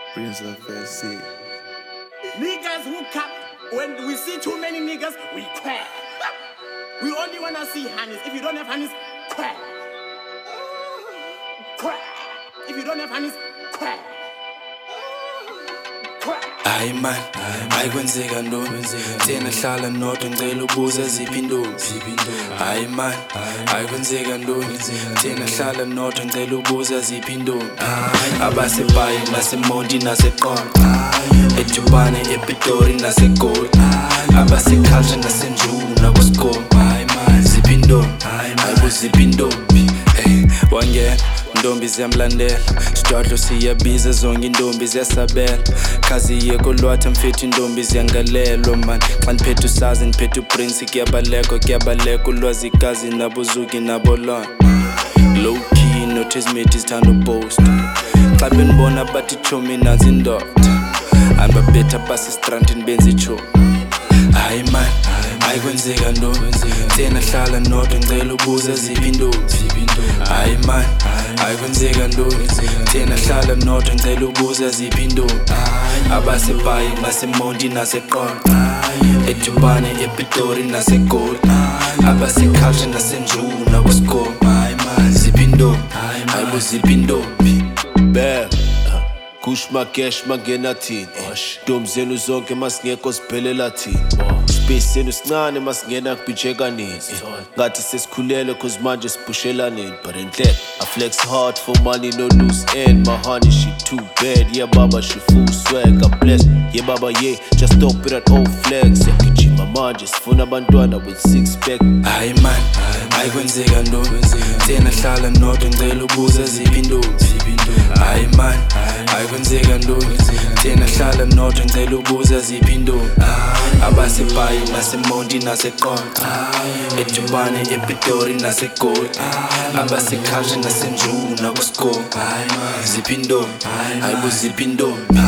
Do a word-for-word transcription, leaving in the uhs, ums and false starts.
Prince of F C. Niggas who cap, when we see too many niggas, we cry. We only wanna see hands. If you don't have hands, cry. Cry. If you don't have hands, cry. Hayi man, ayikwenzeka ntoni thina hlala nodwa ngicela ubuza ziphi intombi. Hayi man, ayikwenzeka ntoni thina hlala nodwa ngicela ubuza ziphi intombi. Abasebhayi nasemonti naseqonga, eJubane ePitori naseGoli, abaseculture nasenjuna nakuSikole. Hayi man, ziphi intombi, ayibo ziphi intombi. Hey, wangena intombi ziyamlandela, sidwadlo siyabiza zonke intombi ziyasabela. Khazi yeko lwatha mfethu intombi ziyangalelwa man. Xa ndiphethe usazi ndiphethe uprince kuyabaleka kuyabaleka ulwazikazi nabozuki nabolona. Low key not his mate zithanda uposta. Xa benibona bathi chomi nansi indoda, andibabetha basistrandini benza ichomi. Hayi man, ayikwenzeka ntoni thina hlala nodwa ngicela ubuza ziphi intombi. Hayi man, ayikwenzeka ntoni thina hlala nodwa ngicela ubuza ziphi intombi. Abasebhayi nasemonti naseqonga, eJubane ePitori naseGoli, abaseculture nasenjuna nakuSikole. Hayi man, ziphi intombi, ayibo ziphi intombi. Bam, kush makesh mangena thini, ntombi zenu zonke masingekho siphelela thini. Space senu sincane masingena kubhijeka nini, ngathi sesikhulele cause manje sipushelana nini. But instead I flex hard for money, no loose end. My honey she too bad, yeah baba she full swag, I'm blessed. Yeah baba yeah, just stop with that old flex. Yakujima manje sifuna abantwana with six pack. Hayi man, ayikwenzeka ntoni thina hlala nodwa ngicela ubuza ziphi intombi. Hayi man, ayikwenzeka ntoni thina hlala nodwa ngicela ubuza ziphi intombi. Abasebhayi nasemonti naseqonga, eJubane ePitori naseGoli, abaseculture nasenjuna nakuSikole. Ziphi intombi, ayibo ziphi intombi.